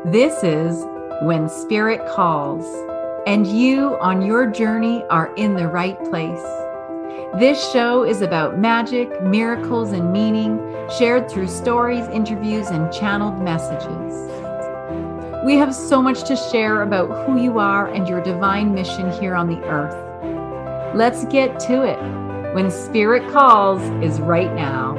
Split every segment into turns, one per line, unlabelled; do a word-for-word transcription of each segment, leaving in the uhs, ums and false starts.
This is When Spirit Calls, and you on your journey are in the right place. This show is about magic, miracles, and meaning shared through stories, interviews, and channeled messages. We have so much to share about who you are and your divine mission here on the earth. Let's get to it. When Spirit Calls is right now.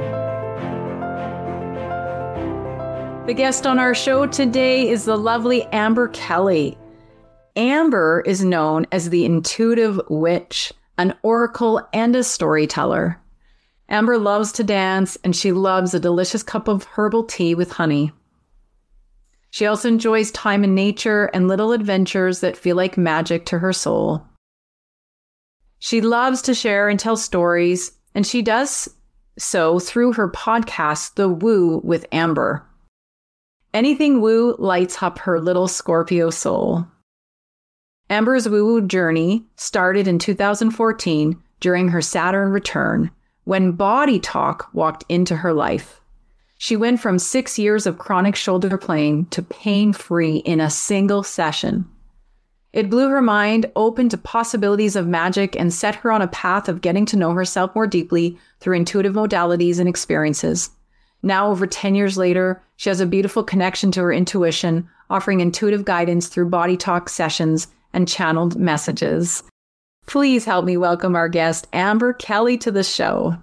The guest on our show today is the lovely Amber Kelly. Amber is known as the Intuitive Witch, an oracle and a storyteller. Amber loves to dance, and she loves a delicious cup of herbal tea with honey. She also enjoys time in nature and little adventures that feel like magic to her soul. She loves to share and tell stories, and she does so through her podcast, The Woo with Amber. Anything woo lights up her little Scorpio soul. Amber's woo-woo journey started in two thousand fourteen during her Saturn return, when Body Talk walked into her life. She went from six years of chronic shoulder pain to pain-free in a single session. It blew her mind open to possibilities of magic and set her on a path of getting to know herself more deeply through intuitive modalities and experiences. Now, over ten years later, she has a beautiful connection to her intuition, offering intuitive guidance through Body Talk sessions and channeled messages. Please help me welcome our guest, Amber Kelly, to the show.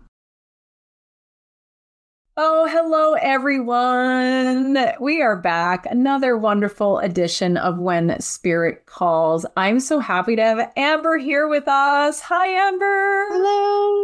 Oh, hello, everyone. We are back. Another wonderful edition of When Spirit Calls. I'm so happy to have Amber here with us. Hi, Amber.
Hello.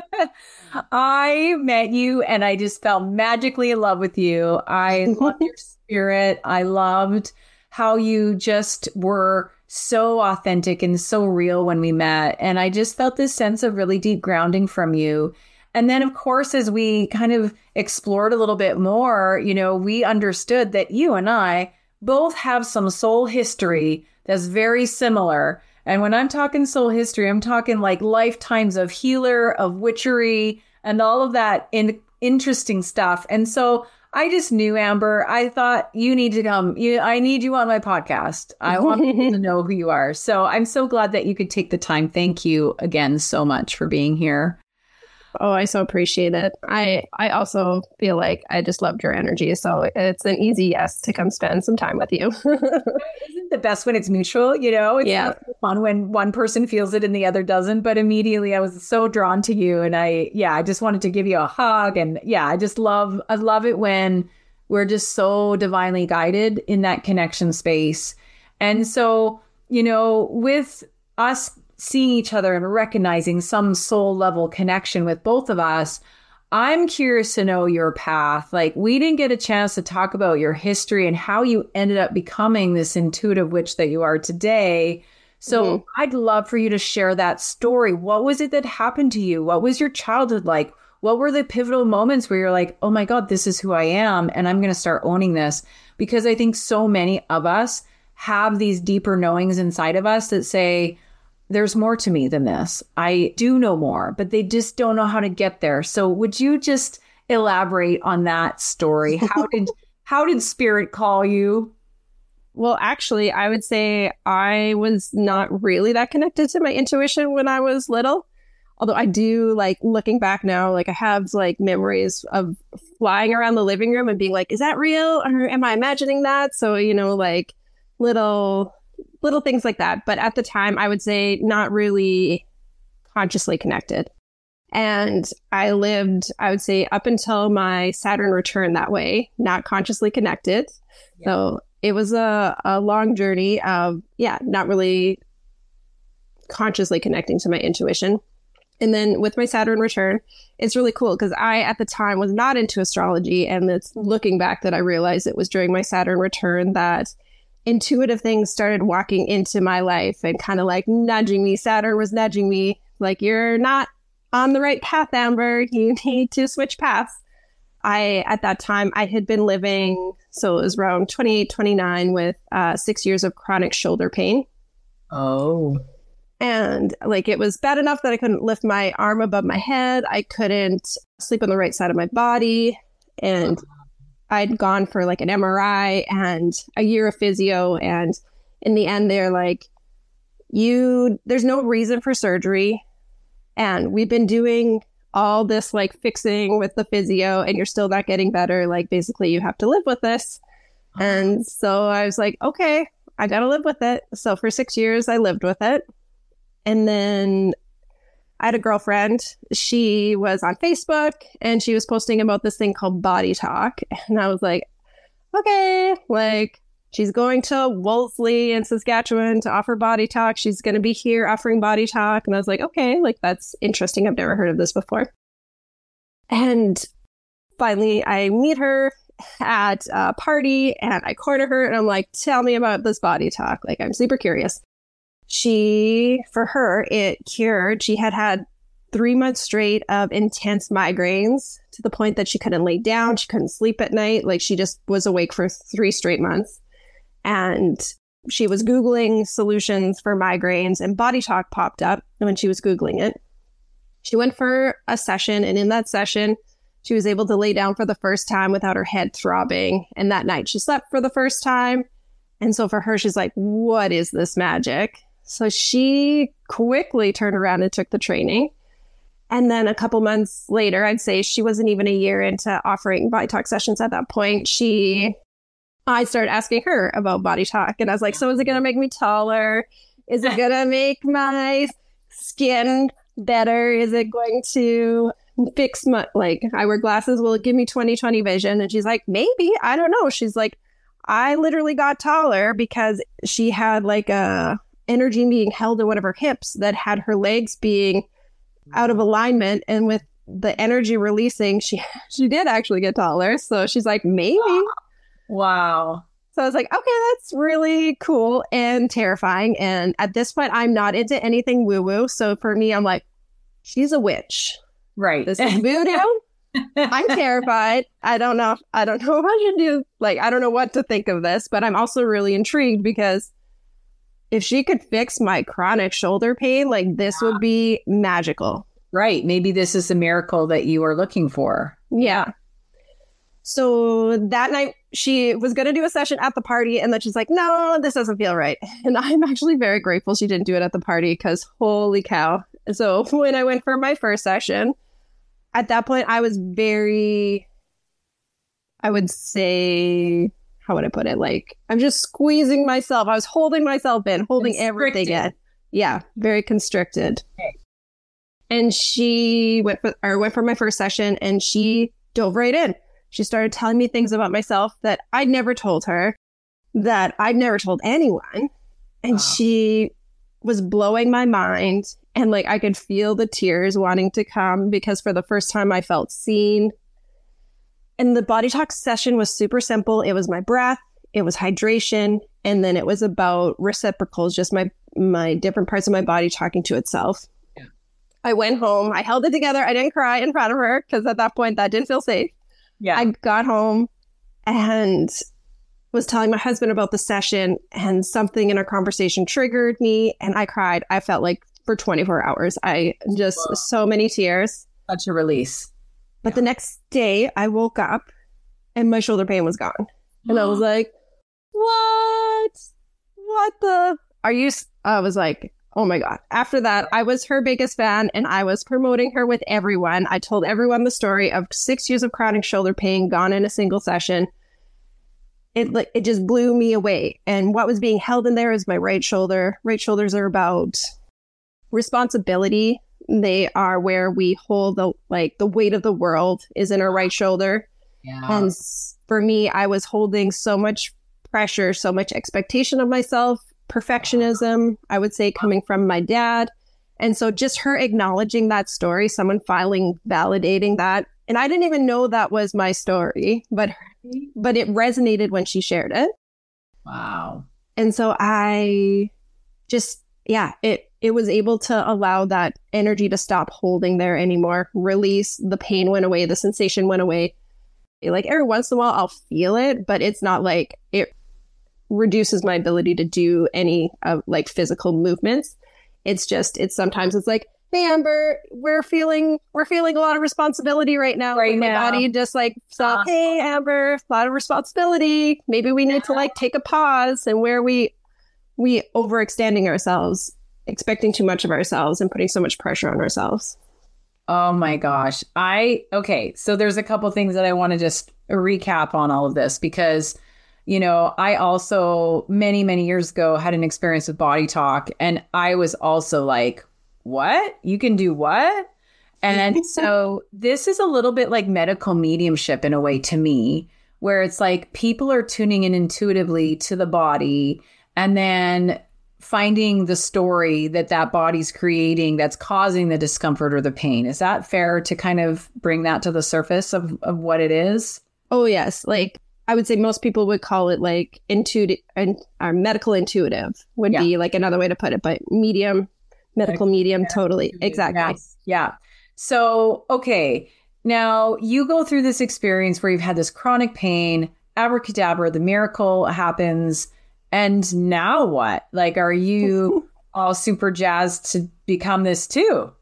I met you and I just fell magically in love with you. I loved your spirit. I loved how you just were so authentic and so real when we met. And I just felt this sense of really deep grounding from you. And then, of course, as we kind of explored a little bit more, you know, we understood that you and I both have some soul history that's very similar. And when I'm talking soul history, I'm talking like lifetimes of healer, of witchery, and all of that in- interesting stuff. And so I just knew, Amber, I thought you need to come. You, I need you on my podcast. I want people to know who you are. So I'm so glad that you could take the time. Thank you again so much for being here.
Oh, I so appreciate it. I, I also feel like I just loved your energy. So it's an easy yes to come spend some time with you.
Isn't the best when it's mutual, you know? It's
yeah.
fun when one person feels it and the other doesn't. But immediately I was so drawn to you. And I, yeah, I just wanted to give you a hug. And yeah, I just love, I love it when we're just so divinely guided in that connection space. And so, you know, with us seeing each other and recognizing some soul level connection with both of us, I'm curious to know your path. Like, we didn't get a chance to talk about your history and how you ended up becoming this intuitive witch that you are today. So mm-hmm. I'd love for you to share that story. What was it that happened to you? What was your childhood like? What were the pivotal moments where you're like, oh my God, this is who I am, and I'm going to start owning this? Because I think so many of us have these deeper knowings inside of us that say, there's more to me than this. I do know more, but they just don't know how to get there. So would you just elaborate on that story? How did how did spirit call you?
Well, actually, I would say I was not really that connected to my intuition when I was little. Although I do, like, looking back now, like I have like memories of flying around the living room and being like, is that real? Or am I imagining that? So, you know, like little... little things like that. But at the time, I would say not really consciously connected. And I lived, I would say, up until my Saturn return that way, not consciously connected. Yeah. So it was a, a long journey of, yeah, not really consciously connecting to my intuition. And then with my Saturn return, it's really cool because I, at the time, was not into astrology. And it's looking back that I realized it was during my Saturn return that intuitive things started walking into my life and kind of like nudging me. Saturn was nudging me like, you're not on the right path, Amber. You need to switch paths. I, at that time, I had been living, so it was around twenty-eight, twenty-nine with uh, six years of chronic shoulder pain.
Oh.
And like, it was bad enough that I couldn't lift my arm above my head. I couldn't sleep on the right side of my body. And I'd gone for like an M R I and a year of physio. And in the end, they're like, you, there's no reason for surgery. And we've been doing all this like fixing with the physio and you're still not getting better. Like basically you have to live with this. And so I was like, okay, I got to live with it. So for six years, I lived with it. And then I had a girlfriend. She was on Facebook and she was posting about this thing called Body Talk. And I was like, okay, like she's going to Wolseley in Saskatchewan to offer Body Talk. She's going to be here offering Body Talk. And I was like, okay, like that's interesting. I've never heard of this before. And finally, I meet her at a party and I corner her and I'm like, tell me about this Body Talk. Like, I'm super curious. She, for her, it cured. She had had three months straight of intense migraines to the point that she couldn't lay down. She couldn't sleep at night. Like, she just was awake for three straight months. And she was Googling solutions for migraines and Body Talk popped up when she was Googling it. She went for a session, and in that session, she was able to lay down for the first time without her head throbbing. And that night she slept for the first time. And so for her, she's like, what is this magic? So she quickly turned around and took the training. And then a couple months later, I'd say she wasn't even a year into offering Body Talk sessions at that point. She, I started asking her about Body Talk. And I was like, so is it going to make me taller? Is it going to make my skin better? Is it going to fix my, like, I wear glasses, will it give me twenty twenty vision? And she's like, maybe, I don't know. She's like, I literally got taller because she had like a energy being held in one of her hips that had her legs being out of alignment, and with the energy releasing, she she did actually get taller. So she's like, maybe.
Wow.
So I was like, okay, that's really cool and terrifying. And at this point, I'm not into anything woo-woo. So for me, I'm like, she's a witch.
Right.
This is voodoo. I'm terrified. I don't know. I don't know what I should do. Like, I don't know what to think of this, but I'm also really intrigued because if she could fix my chronic shoulder pain, like this would be magical.
Right. Maybe this is a miracle that you are looking for.
Yeah. So that night she was going to do a session at the party, and then she's like, no, this doesn't feel right. And I'm actually very grateful she didn't do it at the party because holy cow. So when I went for my first session, at that point, I was very, I would say, how would I put it? Like, I'm just squeezing myself. I was holding myself in, holding everything in. Yeah, very constricted. Okay. And she went for, or went for my first session, and she dove right in. She started telling me things about myself that I'd never told her, that I'd never told anyone. And wow. She was blowing my mind. And like, I could feel the tears wanting to come because for the first time I felt seen. And the Body Talk session was super simple. It was my breath, it was hydration, and then it was about reciprocals, just my, my different parts of my body talking to itself. Yeah. I went home, I held it together. I didn't cry in front of her because at that point that didn't feel safe. Yeah. I got home and was telling my husband about the session, and something in our conversation triggered me and I cried. I felt like for twenty-four hours. I just, Whoa. so many tears.
Such a release.
But yeah. The next day I woke up and my shoulder pain was gone. And I was like, what? What the? Are you? I was like, oh my God. After that, I was her biggest fan and I was promoting her with everyone. I told everyone the story of six years of chronic shoulder pain gone in a single session. It like it just blew me away. And what was being held in there is my right shoulder. Right shoulders are about responsibility. They are where we hold the like the weight of the world is in our right shoulder. Yeah. And for me, I was holding so much pressure, so much expectation of myself, perfectionism, I would say, coming from my dad. And so just her acknowledging that story, someone filing, validating that. And I didn't even know that was my story, but but it resonated when she shared it.
Wow.
And so I just, yeah, it it was able to allow that energy to stop holding there anymore, release, the pain went away, the sensation went away. Like every once in a while I'll feel it, but it's not like it reduces my ability to do any uh, like physical movements. It's just, it's sometimes it's like, hey, Amber, we're feeling we're feeling a lot of responsibility right now.
Right
my
now.
body just like saw,
Uh,
hey, Amber, a lot of responsibility. Maybe we need
Yeah.
to like take a pause, and where we we overextending ourselves, expecting too much of ourselves, and putting so much pressure on ourselves.
Oh my gosh. I, okay. So there's a couple things that I want to just recap on all of this because, you know, I also many, many years ago had an experience with Body Talk, and I was also like, what? You can do what? And so this is a little bit like medical mediumship in a way to me, where it's like people are tuning in intuitively to the body and then finding the story that that body's creating that's causing the discomfort or the pain. Is that fair to kind of bring that to the surface of, of what it is?
Oh, yes. Like, I would say most people would call it like intuitive and or medical intuitive would
Yeah.
be like another way to put it, but medium, medical medium, totally. Exactly.
Yeah. Yeah. So, okay. Now you go through this experience where you've had this chronic pain, abracadabra, the miracle happens. And now what? Like, are you all super jazzed to become this too?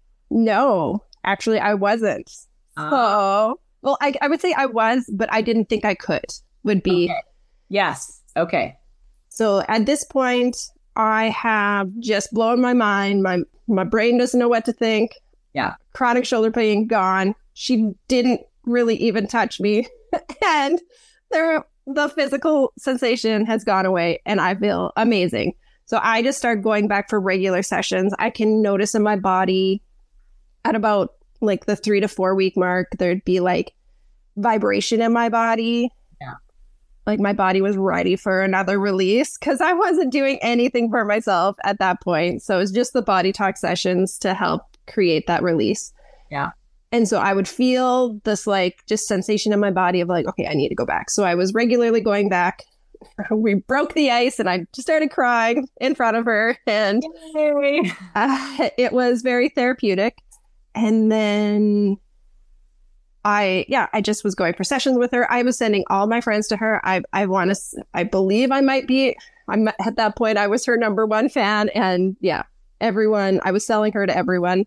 No, actually, I wasn't.
Uh,
Oh, well, I, I would say I was, but I didn't think I could, would be.
Okay. Yes. Okay.
So at this point, I have just blown my mind. My, my brain doesn't know what to think.
Yeah.
Chronic shoulder pain gone. She didn't really even touch me. And there, the physical sensation has gone away and I feel amazing. So I just started going back for regular sessions. I can notice in my body at about like the three to four week mark, there'd be like vibration in my body.
Yeah.
Like my body was ready for another release because I wasn't doing anything for myself at that point. So it was just the Body Talk sessions to help create that release.
Yeah.
And so I would feel this like just sensation in my body of like, okay, I need to go back. So I was regularly going back. We broke the ice and I just started crying in front of her. And uh, it was very therapeutic. And then I, yeah, I just was going for sessions with her. I was sending all my friends to her. I, I want to, I believe I might be, I'm at that point, I was her number one fan. And yeah, everyone, I was selling her to everyone.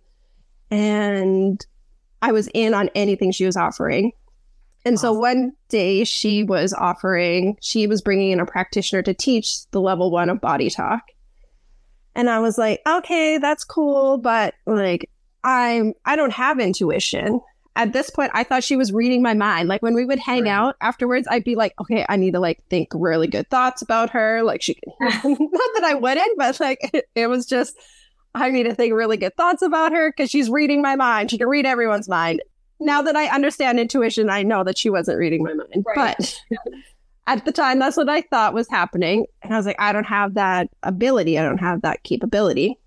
And I was in on anything she was offering. And so one day she was offering, she was bringing in a practitioner to teach the level one of Body Talk. And I was like, okay, that's cool. But like, I'm, I don't have intuition. At this point, I thought she was reading my mind. Like when we would hang
Right.
out afterwards, I'd be like, okay, I need to like think really good thoughts about her. Like she can, not that I wouldn't, but like it, it was just, I need to think really good thoughts about her because she's reading my mind. She can read everyone's mind. Now that I understand intuition, I know that she wasn't reading my mind.
Right.
But at the time, that's what I thought was happening. And I was like, I don't have that ability. I don't have that capability.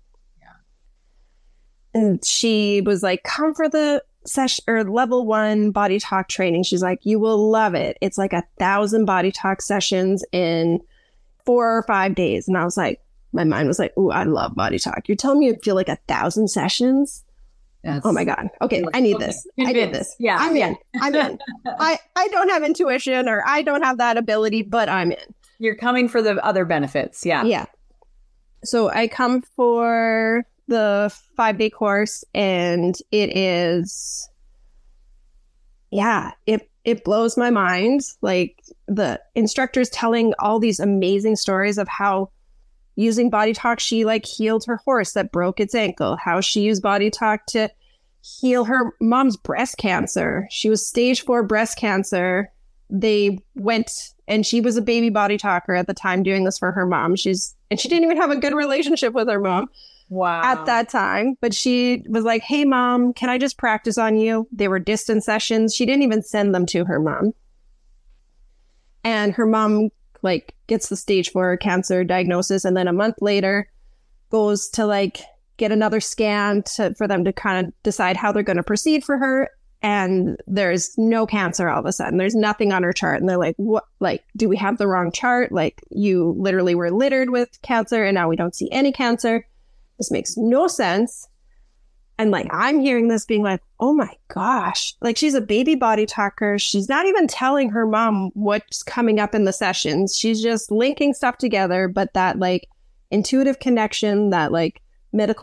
Yeah. And she was like, come for the session or level one Body Talk training. She's like, you will love it. It's like a thousand Body Talk sessions in four or five days. And I was like, my mind was like, ooh, I love Body Talk. You're telling me you feel like a thousand sessions?
That's,
Oh my God. Okay, I need
okay.
this. I need
Convinced.
this.
Yeah.
I'm in. I'm in. I, I don't have intuition or I don't have that ability, but I'm in.
You're coming for the other benefits. Yeah.
Yeah. So I come for the five day course and it is, yeah, it, it blows my mind. Like the instructor's telling all these amazing stories of how using Body Talk, she like healed her horse that broke its ankle, how she used Body Talk to heal her mom's breast cancer. She was stage four breast cancer. They went and she was a baby Body Talker at the time doing this for her mom. She's, and she didn't even have a good relationship with her mom
Wow.
at that time, but she was like, hey mom, can I just practice on you? They were distance sessions. She didn't even send them to her mom. And her mom like gets the stage four cancer diagnosis. And then a month later goes to like get another scan to, for them to kind of decide how they're going to proceed for her. And there's no cancer all of a sudden. There's nothing on her chart. And they're like, what, like, do we have the wrong chart? Like you literally were littered with cancer and now we don't see any cancer. This makes no sense. And like, I'm hearing this being like, oh my gosh, like she's a baby Body Talker. She's not even telling her mom what's coming up in the sessions. She's just linking stuff together. But that like intuitive connection, that like medical in-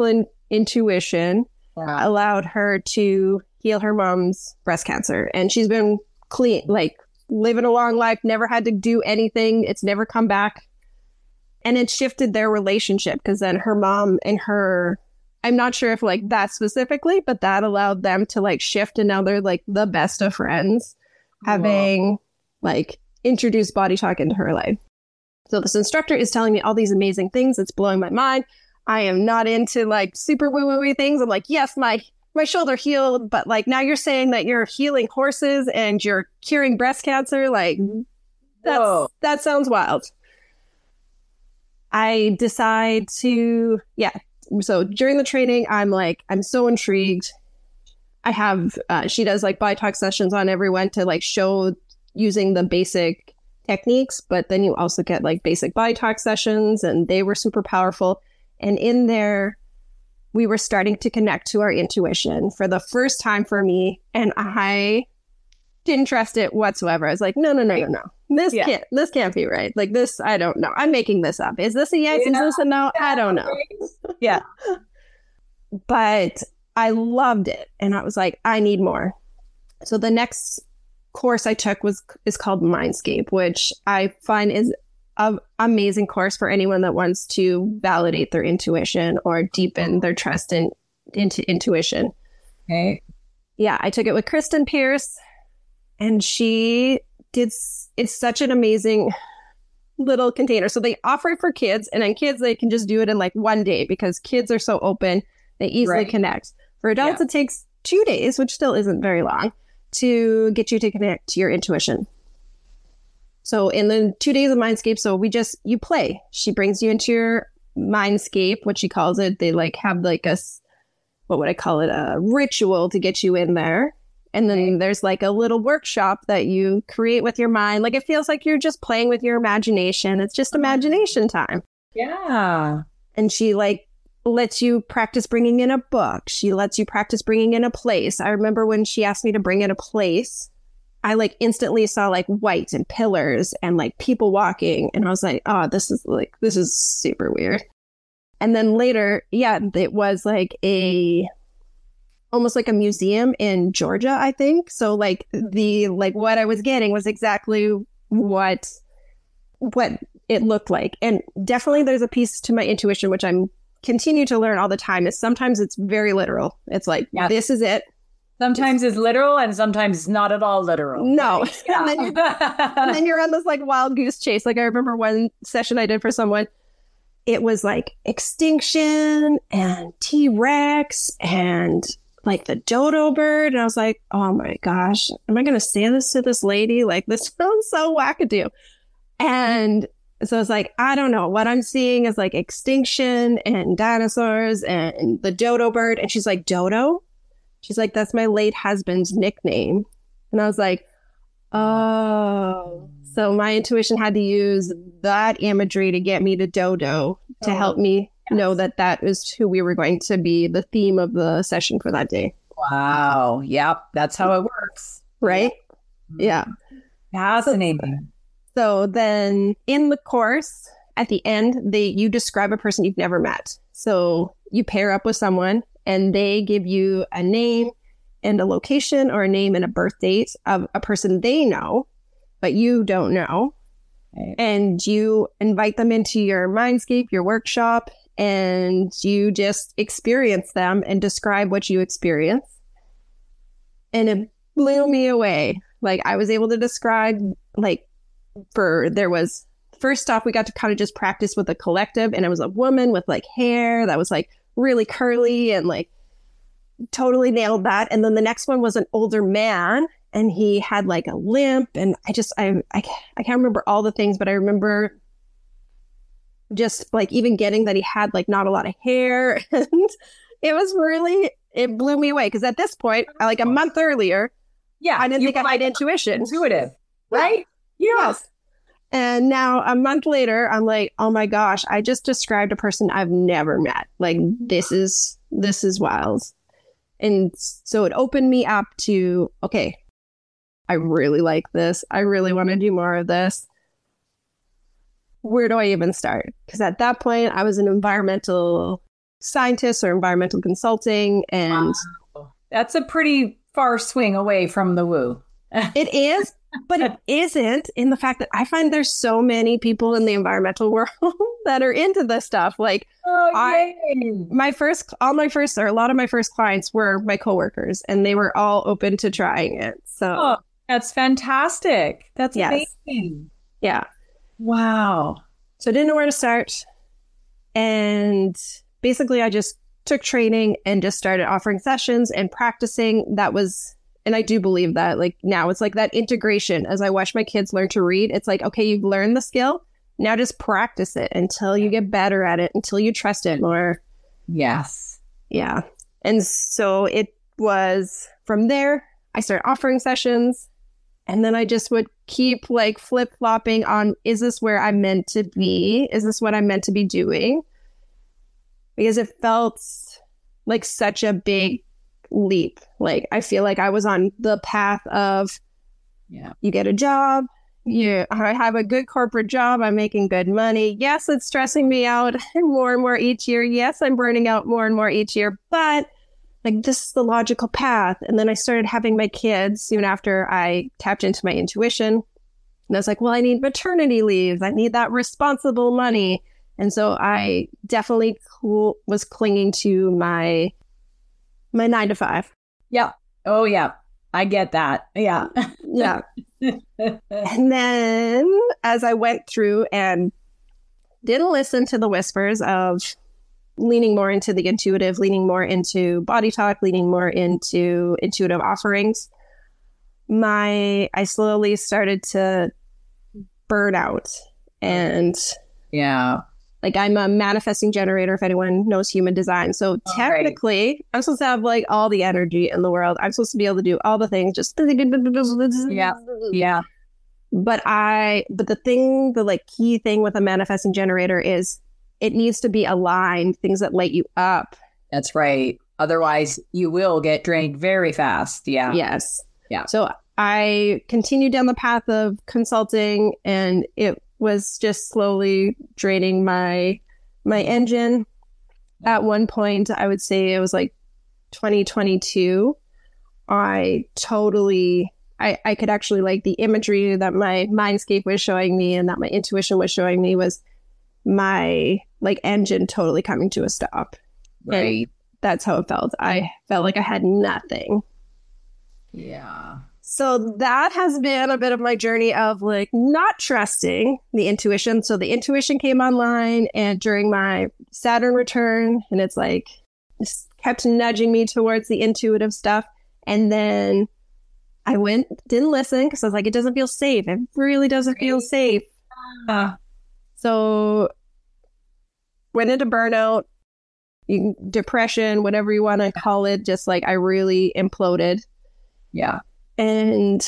intuition
Yeah.
allowed her to heal her mom's breast cancer. And she's been clean, like living a long life, never had to do anything. It's never come back. And it shifted their relationship because then her mom and her, I'm not sure if like that specifically, but that allowed them to like shift. And now they're like the best of friends, having
Wow.
like introduced Body Talk into her life. So this instructor is telling me all these amazing things. It's blowing my mind. I am not into like super woo woo things. I'm like, yes, my my shoulder healed, but like now you're saying that you're healing horses and you're curing breast cancer. Like that's,
Whoa.
that sounds wild. I decide to, yeah. So during the training, I'm like, I'm so intrigued. I have, uh, she does like Body Talk sessions on everyone to like show using the basic techniques, but then you also get like basic Body Talk sessions, and they were super powerful. And in there, we were starting to connect to our intuition for the first time for me. And I didn't trust it whatsoever. I was like, no, no, no, no, no. This
Yeah.
can't, this can't be right. Like this, I don't know. I'm making this up. Is this a yes?
Yeah.
Is this a no? I don't know.
Yeah.
But I loved it. And I was like, I need more. So the next course I took was is called Mindscape, which I find is an amazing course for anyone that wants to validate their intuition or deepen their trust in into intuition.
Okay.
Yeah, I took it with Kristen Pierce, and she did. It's such an amazing little container. So they offer it for kids, and then kids, they can just do it in like one day because kids are so open. They easily
Right.
connect. For adults,
Yeah.
it takes two days, which still isn't very long, to get you to connect to your intuition. So in the two days of Mindscape, so we just, you play. She brings you into your Mindscape, what she calls it. They like have like a, s- what would I call it? A ritual to get you in there. And then there's like a little workshop that you create with your mind. Like it feels like you're just playing with your imagination. It's just imagination time.
Yeah.
And she like lets you practice bringing in a book. She lets you practice bringing in a place. I remember when she asked me to bring in a place, I like instantly saw like white and pillars and like people walking. And I was like, oh, this is like, this is super weird. And then later, yeah, it was like a, almost like a museum in Georgia, I think. So like the, like what I was getting was exactly what, what it looked like. And definitely there's a piece to my intuition, which I'm continue to learn all the time, is sometimes it's very literal. It's like,
Yeah.
this is it.
Sometimes it's literal and sometimes it's not at all literal.
No.
Yeah.
And then you're, and then you're on this like wild goose chase. Like I remember one session I did for someone, it was like extinction and T-Rex and like the dodo bird. And I was like, oh my gosh, am I going to say this to this lady? Like this sounds so wackadoo. And so it's like, I don't know. What I'm seeing is like extinction and dinosaurs and the dodo bird. And she's like, dodo? She's like, that's my late husband's nickname. And I was like, oh. So my intuition had to use that imagery to get me to dodo to
Oh,
help me
yes.
know that that is who we were going to be the theme of the session for that day.
Wow. Yep. That's how it works.
Right? Yeah.
Fascinating.
So then in the course, at the end, they you describe a person you've never met. So you pair up with someone and they give you a name and a location, or a name and a birth date of a person they know, but you don't know.
Okay.
And you invite them into your Mindscape, your workshop, and you just experience them and describe what you experience. And it blew me away. Like I was able to describe, like, for there was first off, we got to kind of just practice with a collective, and it was a woman with like hair that was like really curly and like totally nailed that. And then the next one was an older man, and he had like a limp, and I just I I, I can't remember all the things, but I remember just like even getting that he had like not a lot of hair, and it was really, it blew me away because at this point, like a month earlier,
Yeah.
I didn't
you
think I had intuition.
intuitive, right?
Yes. And now a month later, I'm like, oh my gosh, I just described a person I've never met. Like this is, this is wild. And so it opened me up to, okay, I really like this. I really want to do more of this. Where do I even start? Because at that point, I was an environmental scientists or environmental consulting. And
wow. That's a pretty far swing away from the woo.
It is, but it isn't in the fact that I find there's so many people in the environmental world that are into this stuff. Like,
oh,
I, my first, all my first, or a lot of my first clients were my coworkers, and they were all open to trying it. So
oh, that's fantastic. That's
yes.
amazing.
Yeah.
Wow.
So I didn't know where to start. And basically I just took training and just started offering sessions and practicing. That was, and I do believe that, like, now it's like that integration. As I watch my kids learn to read, it's like, okay, you've learned the skill. Now just practice it until you get better at it, until you trust it more.
Yes.
Yeah. And so it was from there, I started offering sessions, and then I just would keep like flip flopping on, is this where I'm meant to be? Is this what I'm meant to be doing? Because it felt like such a big leap. Like, I feel like I was on the path of,
yeah,
you get a job, you I have a good corporate job, I'm making good money. Yes, it's stressing me out more and more each year. Yes, I'm burning out more and more each year, but like, this is the logical path. And then I started having my kids soon after I tapped into my intuition. And I was like, well, I need maternity leave. I need that responsible money. And so I definitely cl- was clinging to my my nine to five.
Yeah. Oh, yeah. I get that. Yeah.
Yeah. And then as I went through and didn't listen to the whispers of leaning more into the intuitive, leaning more into body talk, leaning more into intuitive offerings, my I slowly started to burn out. And
yeah.
Like, I'm a manifesting generator, if anyone knows human design. So
oh,
technically, right. I'm supposed to have like all the energy in the world. I'm supposed to be able to do all the things. Just
yeah, yeah.
But I, but the thing, the like key thing with a manifesting generator is it needs to be aligned. Things that light you up.
That's right. Otherwise, you will get drained very fast. Yeah.
Yes.
Yeah.
So I continued down the path of consulting, and it was just slowly draining my my engine. At one point, I would say it was like twenty twenty-two. I totally, I, I could actually, like, the imagery that my mindscape was showing me and that my intuition was showing me was my, like, engine totally coming to a stop.
Right.
And that's how it felt. I felt like I had nothing.
Yeah.
So that has been a bit of my journey of like not trusting the intuition. So the intuition came online, and during my Saturn return, and it's like, it's kept nudging me towards the intuitive stuff. And then I went, didn't listen because I was like, it doesn't feel safe. It really doesn't feel safe. Uh, so went into burnout, you, depression, whatever you want to call it. Just like, I really imploded.
Yeah.
And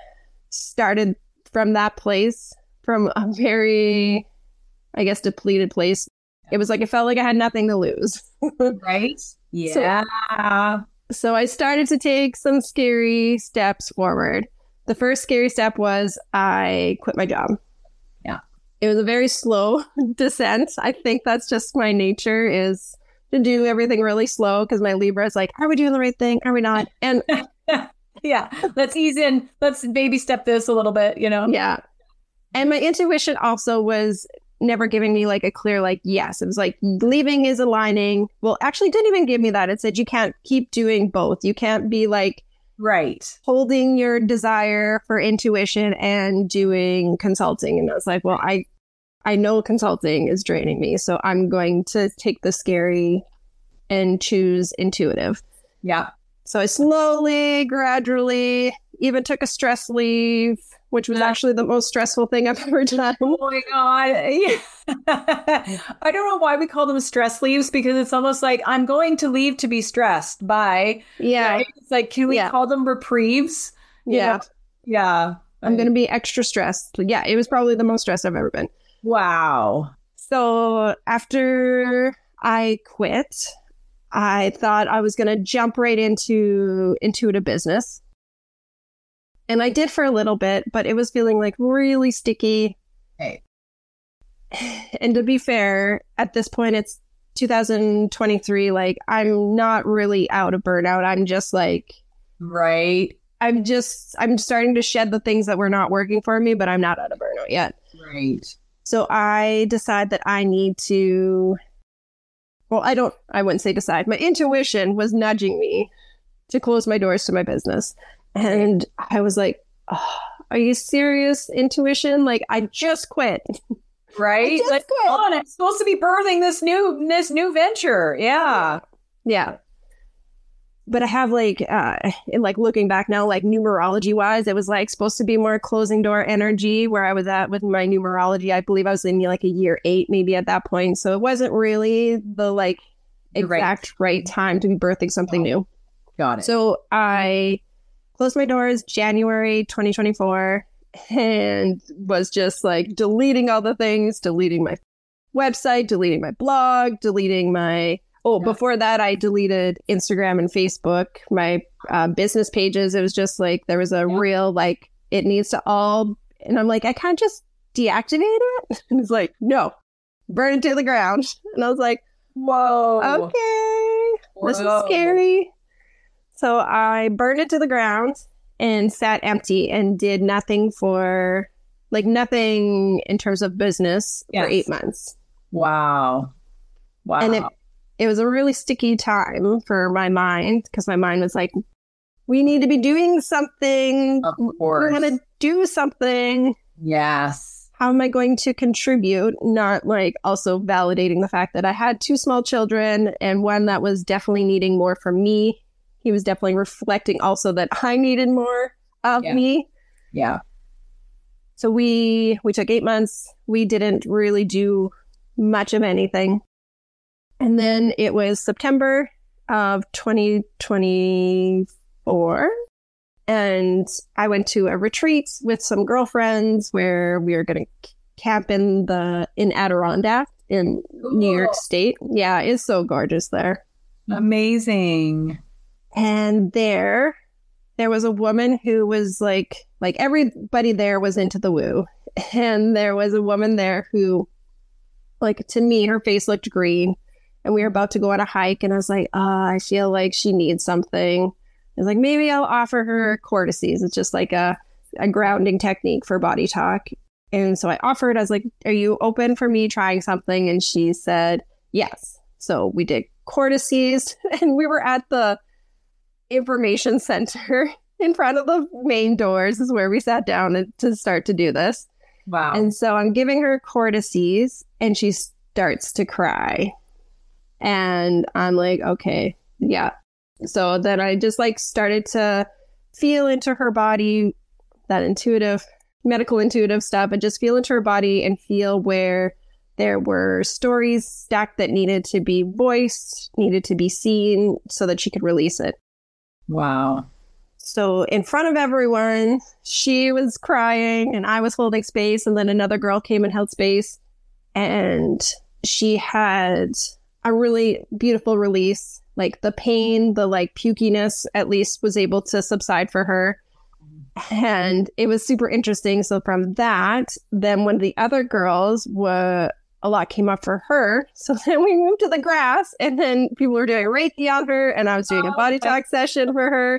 started from that place, from a very, I guess, depleted place. It was like, it felt like I had nothing to lose.
Right? Yeah.
So, so I started to take some scary steps forward. The first scary step was I quit my job.
Yeah.
It was a very slow descent. I think that's just my nature, is to do everything really slow, because my Libra is like, are we doing the right thing? Are we not? And
yeah, let's ease in. Let's baby step this a little bit, you know?
Yeah. And my intuition also was never giving me like a clear, like, yes. It was like, leaving is aligning. Well, actually didn't even give me that. It said you can't keep doing both. You can't be like,
right,
holding your desire for intuition and doing consulting. And I was like, well, I, I know consulting is draining me, so I'm going to take the scary and choose intuitive.
Yeah. So
I slowly, gradually, even took a stress leave, which was actually the most stressful thing I've ever done.
Oh my God. Yeah. I don't know why we call them stress leaves, because it's almost like I'm going to leave to be stressed by.
Yeah.
Right? It's like, can we yeah. call them reprieves? You
yeah.
know? Yeah.
I'm going to be extra stressed. Yeah. It was probably the most stressed I've ever been.
Wow.
So after I quit, I thought I was going to jump right into intuitive business. And I did for a little bit, but it was feeling like really sticky.
Hey.
And to be fair, at this point, it's two thousand twenty-three, like, I'm not really out of burnout. I'm just like,
right.
I'm just, I'm starting to shed the things that were not working for me, but I'm not out of burnout yet.
Right.
So I decide that I need to, well, I don't, I wouldn't say decide. My intuition was nudging me to close my doors to my business. And I was like, oh, are you serious, intuition? Like, I just quit.
Right?
just
like,
quit.
come on, I'm supposed to be birthing this new, this new venture. Yeah.
Yeah. But I have like, uh, in like looking back now, like numerology wise, it was like supposed to be more closing door energy where I was at with my numerology. I believe I was in like a year eight, maybe at that point. So it wasn't really the like exact right, right time to be birthing something
oh,
new.
Got it.
So I closed my doors January twenty twenty-four and was just like deleting all the things, deleting my website, deleting my blog, deleting my... Oh, yeah. Before that, I deleted Instagram and Facebook, my uh, business pages. It was just like, there was a yeah. real, like, it needs to all, and I'm like, I can't just deactivate it. And it's like, no, burn it to the ground. And I was like,
whoa,
okay, whoa. This is scary. So I burned it to the ground and sat empty and did nothing for, like, nothing in terms of business yes. for eight months.
Wow. Wow.
And it, It was a really sticky time for my mind because my mind was like, we need to be doing something.
Of course.
We want to do something.
Yes.
How am I going to contribute? Not like also validating the fact that I had two small children and one that was definitely needing more from me. He was definitely reflecting also that I needed more of
yeah.
me.
Yeah.
So we we took eight months. We didn't really do much of anything. And then it was September of twenty twenty-four. And I went to a retreat with some girlfriends where we were going to camp in the in Adirondack in Ooh. New York State. Yeah, it's so gorgeous there.
Amazing.
And there, there was a woman who was like, like everybody there was into the woo. And there was a woman there who, like, to me, her face looked green. And we were about to go on a hike, and I was like, oh, I feel like she needs something. I was like, maybe I'll offer her cortices. It's just like a, a grounding technique for body talk. And so I offered, I was like, are you open for me trying something? And she said, yes. So we did cortices, and we were at the information center in front of the main doors is where we sat down to start to do this.
Wow.
And so I'm giving her cortices, and she starts to cry. And I'm like, okay, yeah. So then I just like started to feel into her body, that intuitive, medical intuitive stuff, and just feel into her body and feel where there were stories stacked that needed to be voiced, needed to be seen so that she could release it.
Wow.
So in front of everyone, she was crying and I was holding space. And then another girl came and held space. And she had a really beautiful release. Like the pain, the like pukiness at least was able to subside for her. And it was super interesting. So from that, then when the other girls were, a lot came up for her. So then we moved to the grass, and then people were doing Reiki on her, and I was doing a body talk session for her.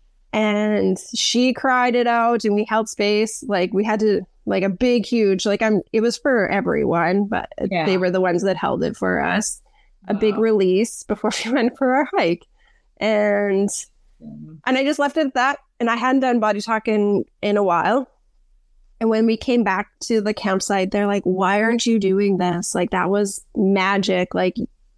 And she cried it out, and we held space. Like we had to, like a big, huge, like I'm, it was for everyone, but yeah. They were the ones that held it for us. A wow. big release before we went for our hike. And, mm-hmm. and I just left it at that. And I hadn't done body talk in, in a while. And when we came back to the campsite, they're like, why aren't you doing this? Like, that was magic. Like,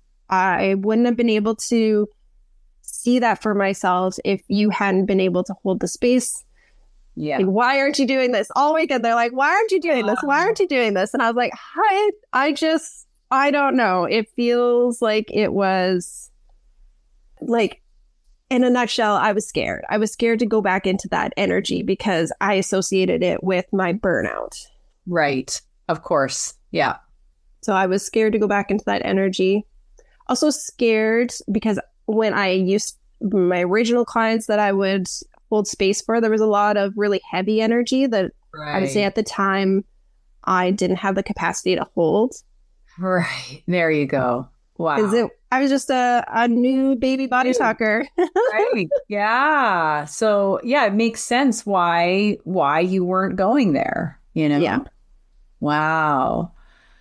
I wouldn't have been able to see that for myself if you hadn't been able to hold the space.
Yeah.
Like, why aren't you doing this? All weekend, they're like, why aren't you doing this? Why aren't you doing this? And I was like, I, I just, I don't know. It feels like it was like, in a nutshell, I was scared. I was scared to go back into that energy because I associated it with my burnout.
Right. Of course. Yeah.
So I was scared to go back into that energy. Also scared because when I used my original clients that I would hold space for, there was a lot of really heavy energy that right. I would say at the time I didn't have the capacity to hold.
Right. There you go.
Because
Wow.
I was just a, a new baby body talker.
Right. Yeah. So yeah, it makes sense why why you weren't going there, you know?
Yeah.
Wow.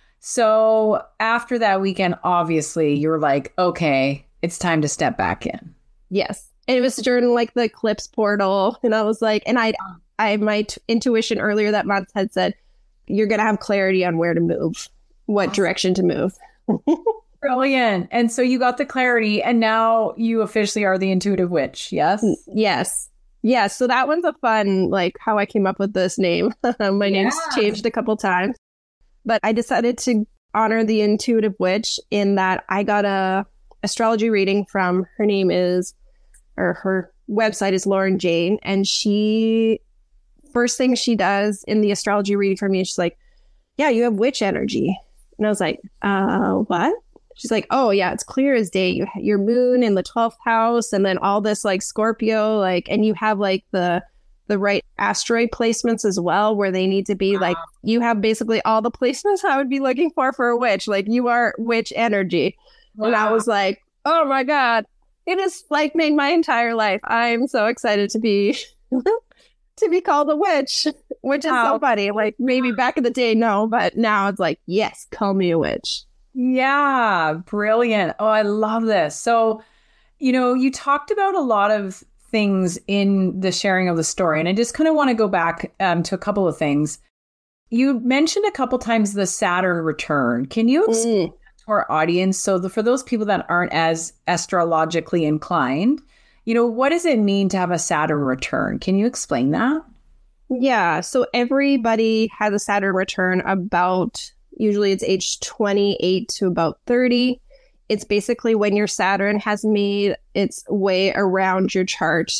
So after that weekend, obviously you're like, okay, it's time to step back in.
Yes. And it was during like the Eclipse portal. And I was like, and I, I, my t- intuition earlier that month had said, you're going to have clarity on where to move, what
Awesome.
direction to move.
Brilliant. And so you got the clarity and now you officially are the intuitive witch. Yes.
Yes. Yeah. So that one's a fun, like how I came up with this name. My
Yeah.
name's changed a couple times, but I decided to honor the intuitive witch in that I got a astrology reading from, her name is, or her website is Lauren Jane. And she, first thing she does in the astrology reading for me, she's like, yeah, you have witch energy. And I was like, uh, what? She's like, oh yeah, it's clear as day. You your moon in the twelfth house, and then all this like Scorpio, like, and you have like the the right asteroid placements as well, where they need to be. Wow. Like, you have basically all the placements I would be looking for for a witch. Like, you are witch energy. Wow. And I was like, oh my God, it has like made my entire life. I'm so excited to be to be called a witch, which is wow. so funny. Like, maybe back in the day, no, but now it's like, yes, call me a witch.
Yeah, brilliant. Oh, I love this. So, you know, you talked about a lot of things in the sharing of the story, and I just kind of want to go back um, to a couple of things. You mentioned a couple times the Saturn return. Can you explain mm. to our audience? So, the, for those people that aren't as astrologically inclined, you know, what does it mean to have a Saturn return? Can you explain that?
Yeah. So everybody has a Saturn return about, usually it's age twenty-eight to about thirty. It's basically when your Saturn has made its way around your chart.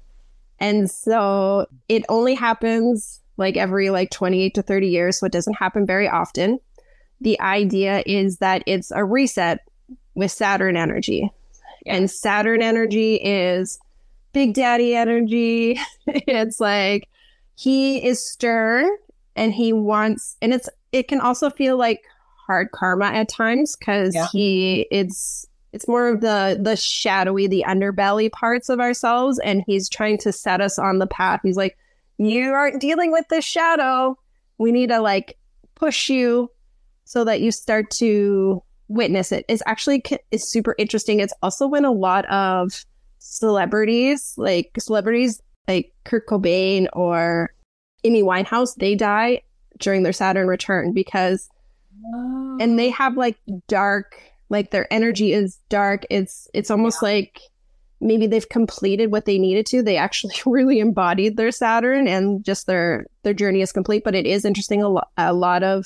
And so it only happens like every like twenty-eight to thirty years. So it doesn't happen very often. The idea is that it's a reset with Saturn energy. Yeah. And Saturn energy is Big Daddy energy. It's like he is stern and he wants, and it's, it can also feel like hard karma at times because yeah. he it's it's more of the the shadowy, the underbelly parts of ourselves, and he's trying to set us on the path. He's like, you aren't dealing with this shadow. We need to like push you so that you start to witness it. It's actually is super interesting. It's also when a lot of celebrities, like celebrities like Kurt Cobain or Amy Winehouse, they die during their Saturn return because oh. and they have like dark, like their energy is dark. It's it's almost yeah. like maybe they've completed what they needed to. They actually really embodied their Saturn and just their their journey is complete. But it is interesting. A, lo- a lot of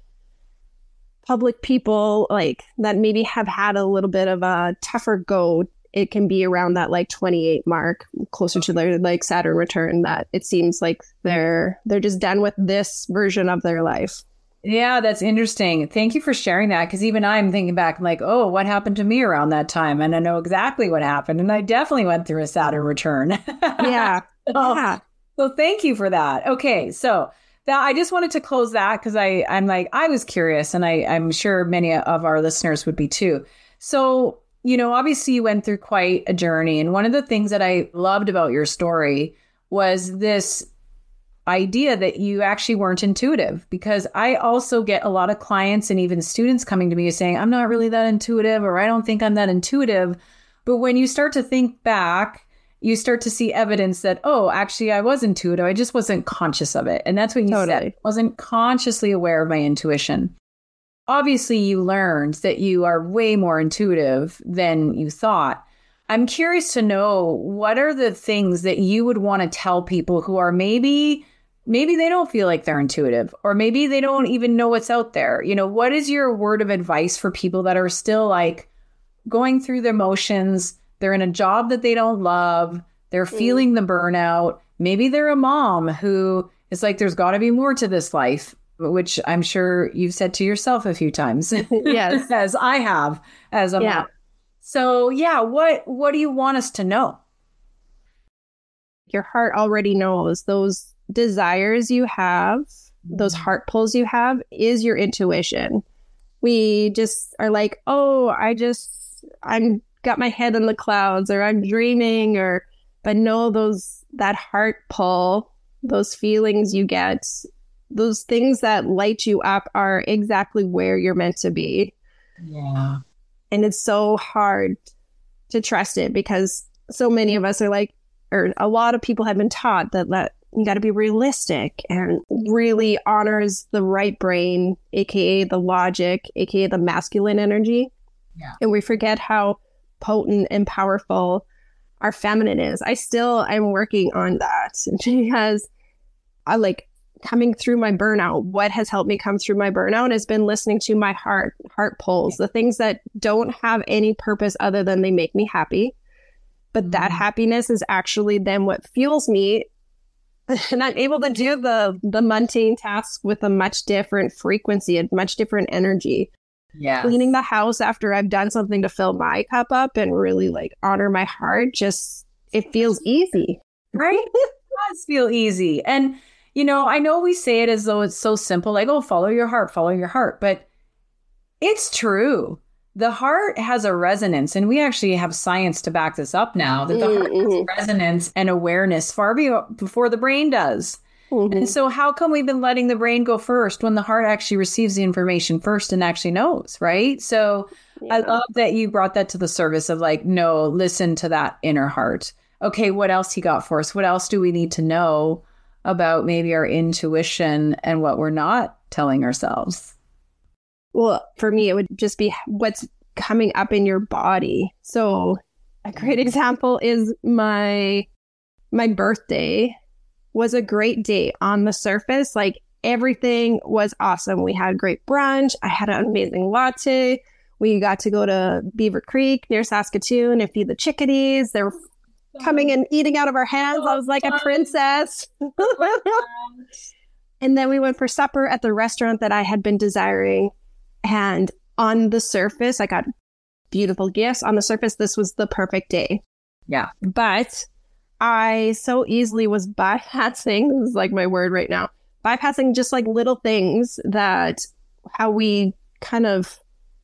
public people like that maybe have had a little bit of a tougher go. It can be around that like twenty-eight mark, closer to their like Saturn return, that it seems like they're they're just done with this version of their life.
Yeah, that's interesting. Thank you for sharing that, because even I'm thinking back, I'm like, oh, what happened to me around that time? And I know exactly what happened. And I definitely went through a Saturn return.
Yeah.
so,
yeah.
So thank you for that. Okay, so that I just wanted to close that because I I'm like I was curious, and I I'm sure many of our listeners would be too. So, you know, obviously you went through quite a journey. And one of the things that I loved about your story was this idea that you actually weren't intuitive, because I also get a lot of clients and even students coming to me saying, I'm not really that intuitive, or I don't think I'm that intuitive. But when you start to think back, you start to see evidence that, oh, actually, I was intuitive. I just wasn't conscious of it. And that's what you totally. said. I wasn't consciously aware of my intuition. Obviously, you learned that you are way more intuitive than you thought. I'm curious to know, what are the things that you would want to tell people who are maybe, maybe they don't feel like they're intuitive, or maybe they don't even know what's out there? You know, what is your word of advice for people that are still like going through their motions? They're in a job that they don't love. They're mm. feeling the burnout. Maybe they're a mom who is like, there's got to be more to this life, which I'm sure you've said to yourself a few times.
Yes.
As I have as a
yeah.
mom. So yeah, what what do you want us to know?
Your heart already knows those desires you have, those heart pulls you have is your intuition. We just are like, oh, I just, I'm got my head in the clouds, or I'm dreaming, or, but no, those, that heart pull, those feelings you get, those things that light you up are exactly where you're meant to be.
Yeah.
And it's so hard to trust it because so many of us are like, or a lot of people have been taught that let, you got to be realistic and really honors the right brain, aka the logic, aka the masculine energy.
Yeah.
And we forget how potent and powerful our feminine is. I still am working on that because I like coming through my burnout. What has helped me come through my burnout has been listening to my heart, heart pulls, the things that don't have any purpose other than they make me happy. But mm-hmm. that happiness is actually then what fuels me. And I'm able to do the the mundane tasks with a much different frequency, a much different energy.
Yeah.
Cleaning the house after I've done something to fill my cup up and really like honor my heart, just it feels easy.
Right? It does feel easy. And, you know, I know we say it as though it's so simple, like, oh, follow your heart, follow your heart. But it's true. The heart has a resonance, and we actually have science to back this up now, that the heart mm-hmm. has resonance and awareness far be- before the brain does. Mm-hmm. And so how come we've been letting the brain go first when the heart actually receives the information first and actually knows, right? So yeah. I love that you brought that to the service of like, no, listen to that inner heart. Okay, what else he got for us? What else do we need to know about maybe our intuition and what we're not telling ourselves?
Well, for me, it would just be what's coming up in your body. So a great example is my my birthday was a great day on the surface. Like everything was awesome. We had great brunch. I had an amazing latte. We got to go to Beaver Creek near Saskatoon and feed the chickadees. They were coming and eating out of our hands. I was like a princess. And then we went for supper at the restaurant that I had been desiring. And on the surface, I got beautiful gifts. On the surface, this was the perfect day.
Yeah.
But I so easily was bypassing, this is like my word right now, bypassing just like little things that how we kind of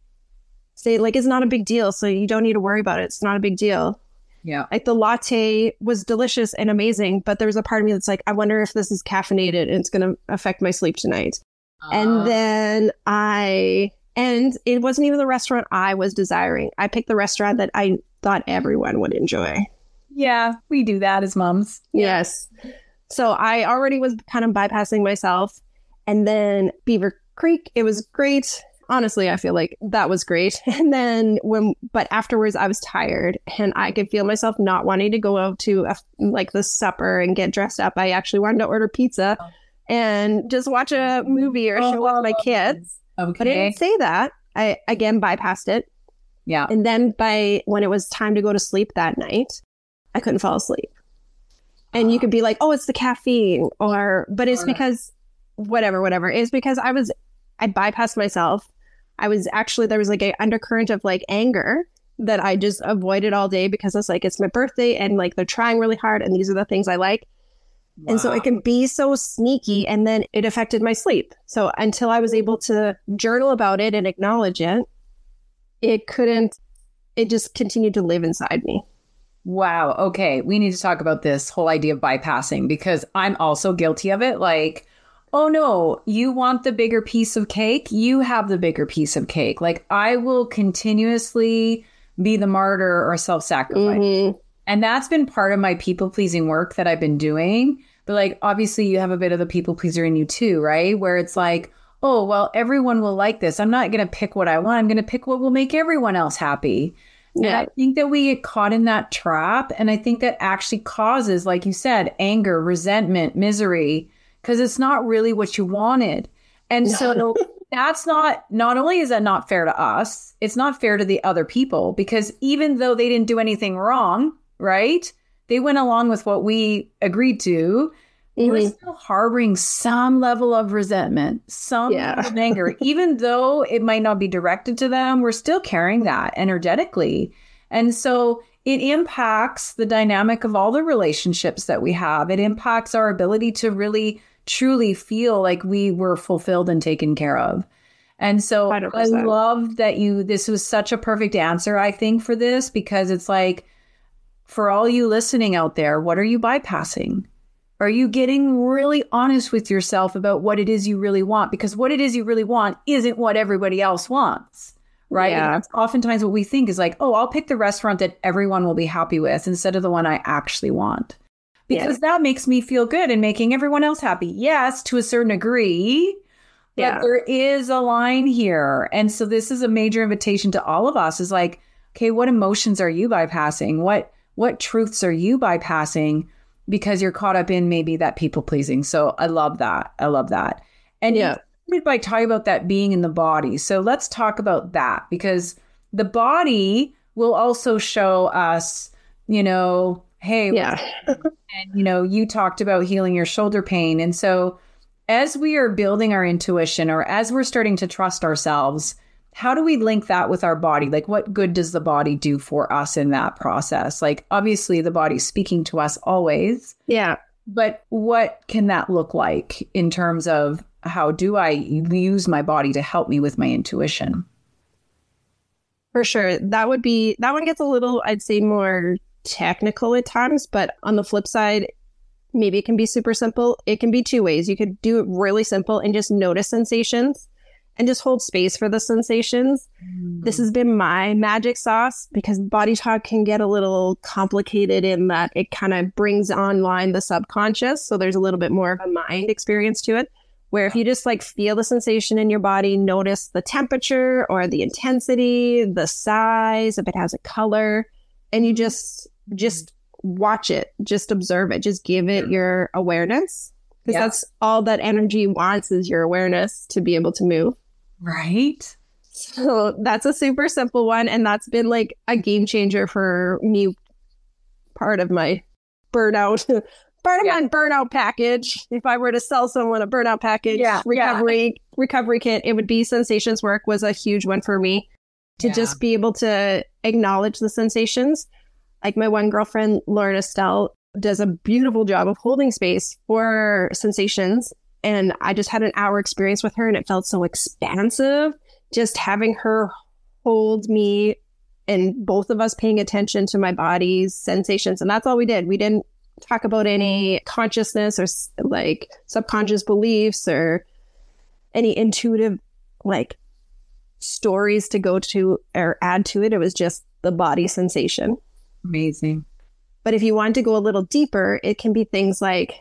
say like, it's not a big deal. So you don't need to worry about it. It's not a big deal.
Yeah.
Like the latte was delicious and amazing, but there's a part of me that's like, I wonder if this is caffeinated and it's going to affect my sleep tonight. Uh, and then I, and it wasn't even the restaurant I was desiring. I picked the restaurant that I thought everyone would enjoy.
Yeah, we do that as moms.
Yes. So I already was kind of bypassing myself. And then Beaver Creek, it was great. Honestly, I feel like that was great. And then when, but afterwards I was tired and I could feel myself not wanting to go out to a, like the supper and get dressed up. I actually wanted to order pizza and just watch a movie or a show with my kids.
Okay.
But I didn't say that. I, again, bypassed it.
Yeah.
And then by when it was time to go to sleep that night, I couldn't fall asleep. And uh, you could be like, oh, it's the caffeine or, but it's because whatever, whatever. It's because I was, I bypassed myself. I was actually, there was like an undercurrent of like anger that I just avoided all day because it's like, it's my birthday and like they're trying really hard and these are the things I like. Wow. And so it can be so sneaky, and then it affected my sleep. So until I was able to journal about it and acknowledge it, it couldn't, it just continued to live inside me.
Wow. Okay. We need to talk about this whole idea of bypassing because I'm also guilty of it. Like, oh no, you want the bigger piece of cake? You have the bigger piece of cake. Like I will continuously be the martyr or self-sacrifice. Mm-hmm. And that's been part of my people-pleasing work that I've been doing. But like, obviously you have a bit of the people pleaser in you too, right? Where it's like, oh, well, everyone will like this. I'm not going to pick what I want. I'm going to pick what will make everyone else happy. Yeah. And I think that we get caught in that trap. And I think that actually causes, like you said, anger, resentment, misery, because it's not really what you wanted. And no. so that's not, not only is that not fair to us, it's not fair to the other people, because even though they didn't do anything wrong, right? They went along with what we agreed to. Mm-hmm. We're still harboring some level of resentment, some yeah. level of anger, even though it might not be directed to them. We're still carrying that energetically. And so it impacts the dynamic of all the relationships that we have. It impacts our ability to really, truly feel like we were fulfilled and taken care of. And so
one hundred percent.
I love that you, this was such a perfect answer, I think, for this, because it's like, for all you listening out there, what are you bypassing? Are you getting really honest with yourself about what it is you really want? Because what it is you really want isn't what everybody else wants, right?
Yeah.
That's oftentimes what we think is like, oh, I'll pick the restaurant that everyone will be happy with instead of the one I actually want. Because yeah. that makes me feel good and making everyone else happy. Yes, to a certain degree. But yeah. there is a line here. And so this is a major invitation to all of us is like, okay, what emotions are you bypassing? What what truths are you bypassing because you're caught up in maybe that people pleasing? So I love that. I love that. And yeah, you started by talking about that being in the body. So let's talk about that, because the body will also show us, you know, hey,
yeah.
and you know, you talked about healing your shoulder pain. And so as we are building our intuition, or as we're starting to trust ourselves, how do we link that with our body? Like, what good does the body do for us in that process? Like, obviously, the body's speaking to us always.
Yeah.
But what can that look like in terms of how do I use my body to help me with my intuition?
For sure. That would be, that one gets a little, I'd say, more technical at times. But on the flip side, maybe it can be super simple. It can be two ways. You could do it really simple and just notice sensations and just hold space for the sensations. Mm. This has been my magic sauce, because body talk can get a little complicated in that it kind of brings online the subconscious. So there's a little bit more of a mind experience to it, where if you just like feel the sensation in your body, notice the temperature or the intensity, the size, if it has a color, and you just, just watch it, just observe it, just give it your awareness, because yeah. that's all that energy wants, is your awareness to be able to move.
Right.
So that's a super simple one. And that's been like a game changer for me. Part of my burnout, part of yeah. my burnout package. If I were to sell someone a burnout package, yeah. recovery, yeah. recovery kit, it would be sensations work was a huge one for me, to yeah. just be able to acknowledge the sensations. Like my one girlfriend, Lauren Estelle, does a beautiful job of holding space for sensations. And I just had an hour experience with her, and it felt so expansive. Just having her hold me and both of us paying attention to my body's sensations. And that's all we did. We didn't talk about any consciousness or like subconscious beliefs or any intuitive like stories to go to or add to it. It was just the body sensation.
Amazing.
But if you want to go a little deeper, it can be things like,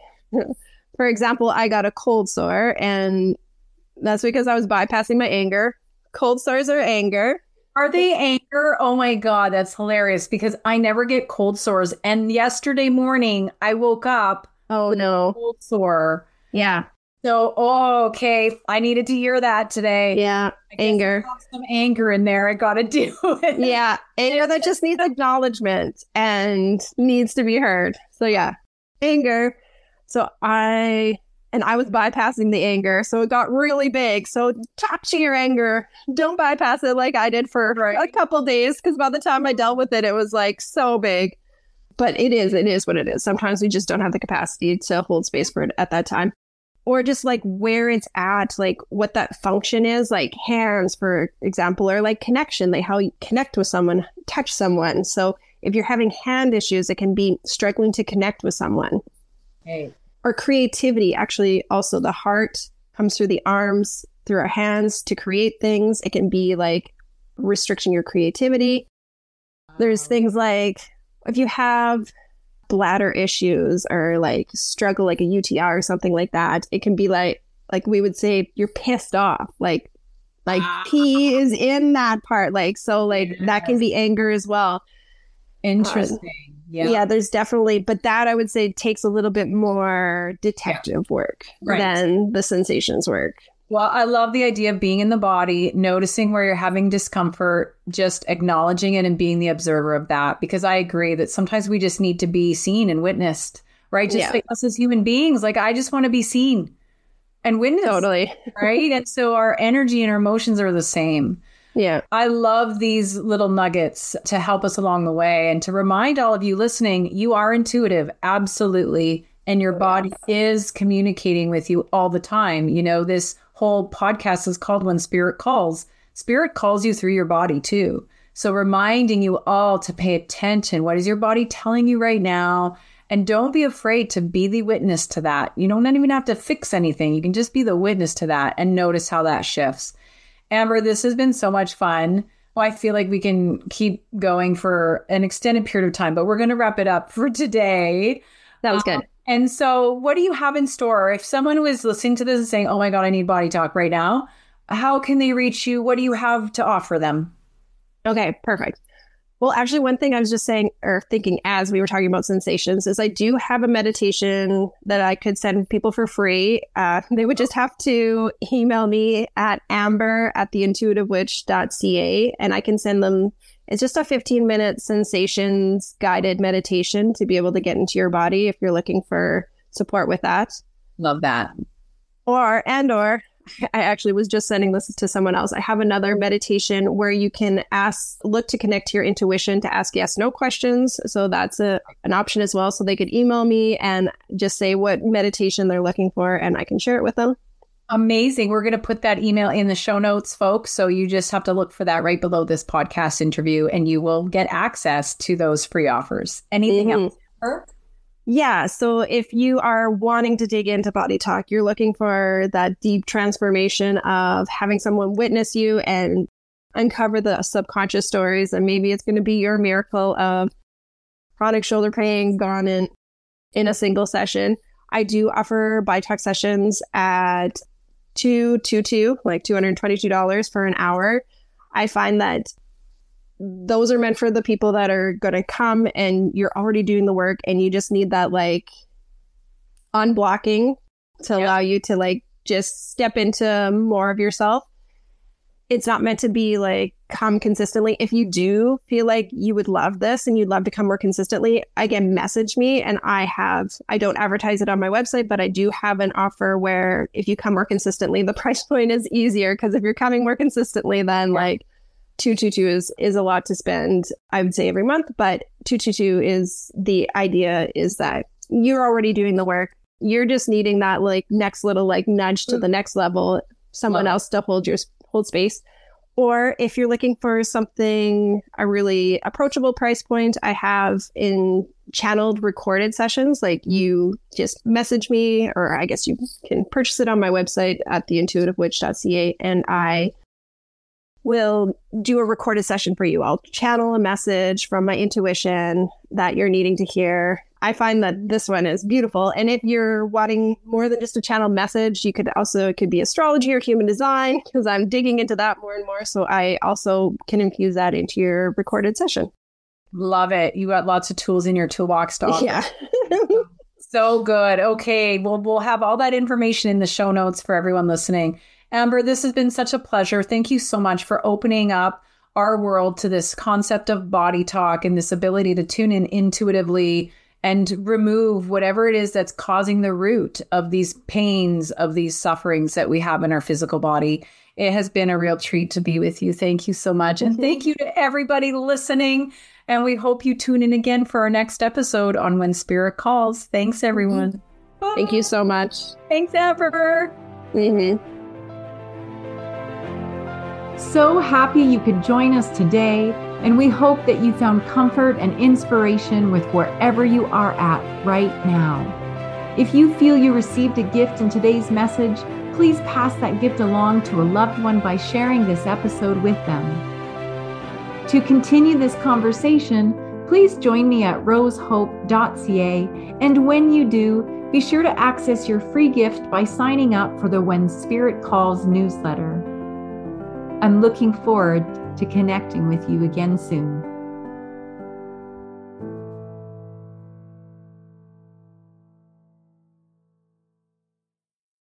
for example, I got a cold sore, and that's because I was bypassing my anger. Cold sores are anger.
Are they anger? Oh my God, that's hilarious, because I never get cold sores. And yesterday morning, I woke up.
Oh no.
Cold sore.
Yeah.
So, oh, okay. I needed to hear that today.
Yeah. Anger.
I got some anger in there. I got to do it.
Yeah. Anger that just needs acknowledgement and needs to be heard. So yeah, anger. So I, and I was bypassing the anger. So it got really big. So talk to your anger. Don't bypass it like I did for right. a couple days. Because by the time I dealt with it, it was like so big. But it is, it is what it is. Sometimes we just don't have the capacity to hold space for it at that time. Or just like where it's at, like what that function is, like hands, for example, or like connection, like how you connect with someone, touch someone. So if you're having hand issues, it can be struggling to connect with someone.
Hey.
Or creativity. Actually, also the heart comes through the arms, through our hands to create things. It can be like restricting your creativity. There's things like if you have bladder issues or like struggle like a U T I or something like that, it can be like like we would say you're pissed off, like like ah. pee is in that part, like so like yes. that can be anger as well.
Interesting.
Um,
yeah
yeah there's definitely, but that I would say takes a little bit more detective yeah. work right. than the sensations work.
Well, I love the idea of being in the body, noticing where you're having discomfort, just acknowledging it and being the observer of that. Because I agree that sometimes we just need to be seen and witnessed, right? Just yeah. like us as human beings. Like, I just want to be seen and witnessed.
Totally.
Right? And so our energy and our emotions are the same.
Yeah.
I love these little nuggets to help us along the way and to remind all of you listening, you are intuitive. Absolutely. and your body is communicating with you all the time. You know, this whole podcast is called When Spirit Calls. Spirit calls you through your body too. So reminding you all to pay attention. What is your body telling you right now? And don't be afraid to be the witness to that. You don't even have to fix anything. You can just be the witness to that and notice how that shifts. Amber, this has been so much fun. Well, I feel like we can keep going for an extended period of time, but we're going to wrap it up for today.
That was good. Um,
and so what do you have in store? If someone was listening to this and saying, oh my God, I need Body Talk right now, how can they reach you? What do you have to offer them?
Okay, perfect. Well, actually, one thing I was just saying or thinking as we were talking about sensations is I do have a meditation that I could send people for free. Uh, they would just have to email me at amber at the intuitive witch dot c a and I can send them. It's just a fifteen minute sensations guided meditation to be able to get into your body if you're looking for support with that.
Love that.
Or, and or, I actually was just sending this to someone else. I have another meditation where you can ask, look to connect to your intuition to ask yes, no questions. So that's a, an option as well. So they could email me and just say what meditation they're looking for and I can share it with them.
Amazing. We're going to put that email in the show notes, folks. So you just have to look for that right below this podcast interview and you will get access to those free offers. Anything mm-hmm. else? Amber?
Yeah. So if you are wanting to dig into Body Talk, you're looking for that deep transformation of having someone witness you and uncover the subconscious stories. And maybe it's going to be your miracle of chronic shoulder pain gone in, in a single session. I do offer Body Talk sessions at two two two, like two hundred twenty-two dollars for an hour. I find that those are meant for the people that are going to come and you're already doing the work and you just need that like unblocking to yeah. allow you to like just step into more of yourself. It's not meant to be like come consistently. If you do feel like you would love this and you'd love to come more consistently, again, message me and I have, I don't advertise it on my website, but I do have an offer where if you come more consistently, the price point is easier because if you're coming more consistently, then yeah. like two two two is, is a lot to spend, I would say every month, but two two two is the idea is that you're already doing the work. You're just needing that like next little like nudge to the next level, someone else to hold your hold space. Or if you're looking for something, a really approachable price point, I have in channeled recorded sessions, like you just message me, or I guess you can purchase it on my website at the intuitive witch dot c a and I will do a recorded session for you. I'll channel a message from my intuition that you're needing to hear. I find that this one is beautiful. And if you're wanting more than just a channel message, you could also, it could be astrology or human design, because I'm digging into that more and more. So I also can infuse that into your recorded session.
Love it. You got lots of tools in your toolbox to offer.
Yeah.
So good. Okay. Well, we'll have all that information in the show notes for everyone listening. Amber, this has been such a pleasure. Thank you so much for opening up our world to this concept of body talk and this ability to tune in intuitively and remove whatever it is that's causing the root of these pains, of these sufferings that we have in our physical body. It has been a real treat to be with you. Thank you so much. And thank you to everybody listening. And we hope you tune in again for our next episode on When Spirit Calls. Thanks, everyone.
Mm-hmm. Thank you so much.
Thanks, Amber.
Mm-hmm.
So happy you could join us today, and we hope that you found comfort and inspiration with wherever you are at right now. If you feel you received a gift in today's message, please pass that gift along to a loved one by sharing this episode with them. To continue this conversation, please join me at rose hope dot c a, and when you do, be sure to access your free gift by signing up for the When Spirit Calls newsletter. I'm looking forward to connecting with you again soon.